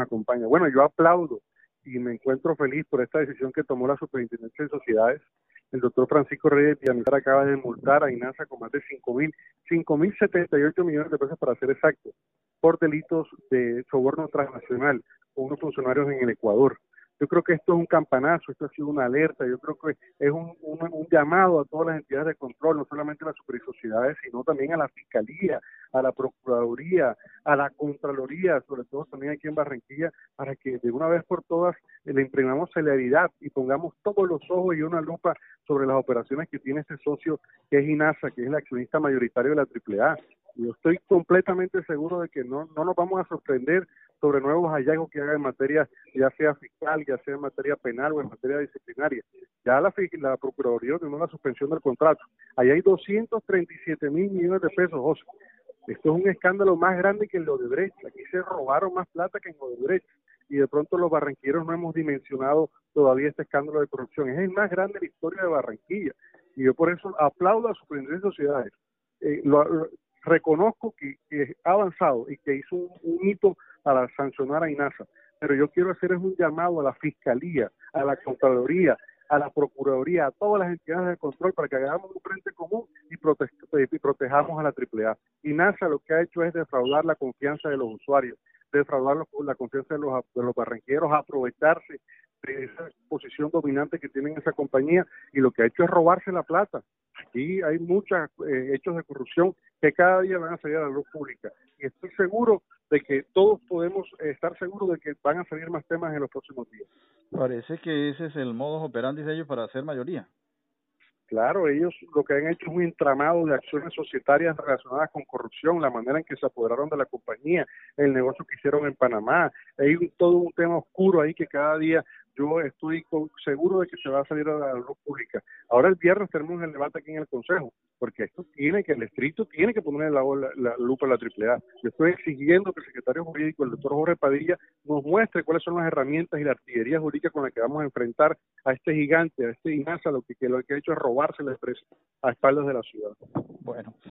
acompaña. Bueno, yo aplaudo y me encuentro feliz por esta decisión que tomó la Superintendencia de Sociedades. El doctor Francisco Reyes Villamizar acaba de multar a INASA con más de 5.078 millones de pesos para ser exacto, por delitos de soborno transnacional con unos funcionarios en el Ecuador. Yo creo que esto es un campanazo, esto ha sido una alerta, yo creo que es un llamado a todas las entidades de control, no solamente a las supersociedades, sino también a la Fiscalía, a la Procuraduría, a la Contraloría, sobre todo también aquí en Barranquilla, para que de una vez por todas le imprimamos celeridad y pongamos todos los ojos y una lupa sobre las operaciones que tiene este socio que es INASA, que es el accionista mayoritario de la AAA. Yo estoy completamente seguro de que no nos vamos a sorprender sobre nuevos hallazgos que haga en materia, ya sea fiscal, ya sea en materia penal o en materia disciplinaria. Ya la Procuraduría ordenó la suspensión del contrato. Ahí hay 237.000 millones de pesos, José. Esto es un escándalo más grande que el de Odebrecht. Aquí se robaron más plata que en Odebrecht. Y de pronto los barranquilleros no hemos dimensionado todavía este escándalo de corrupción. Es el más grande de la historia de Barranquilla. Y yo por eso aplaudo a Superintendencia de Sociedades. Reconozco que ha avanzado y que hizo un hito para sancionar a INASA, pero yo quiero hacer un llamado a la Fiscalía, a la Contraloría, a la Procuraduría, a todas las entidades de control para que hagamos un frente común y protejamos a la AAA. INASA lo que ha hecho es defraudar la confianza de los usuarios, defraudar la confianza de los barranqueros, aprovecharse de esa posición dominante que tienen esa compañía, y lo que ha hecho es robarse la plata. Aquí hay muchos hechos de corrupción que cada día van a salir a la luz pública, y estoy seguro de que todos podemos estar seguros de que van a salir más temas en los próximos días. Parece que ese es el modus operandi de ellos para hacer mayoría. Claro, ellos lo que han hecho es un entramado de acciones societarias relacionadas con corrupción, la manera en que se apoderaron de la compañía, el negocio que hicieron en Panamá. Hay todo un tema oscuro ahí que cada día yo estoy seguro de que se va a salir a la luz pública. Ahora el viernes tenemos el debate aquí en el Consejo, porque el distrito tiene que poner la lupa a la AAA. Yo estoy exigiendo que el secretario jurídico, el doctor Jorge Padilla, nos muestre cuáles son las herramientas y la artillería jurídica con la que vamos a enfrentar a este gigante, a este INASA, lo que ha hecho es robarse la empresa a espaldas de la ciudad. Bueno.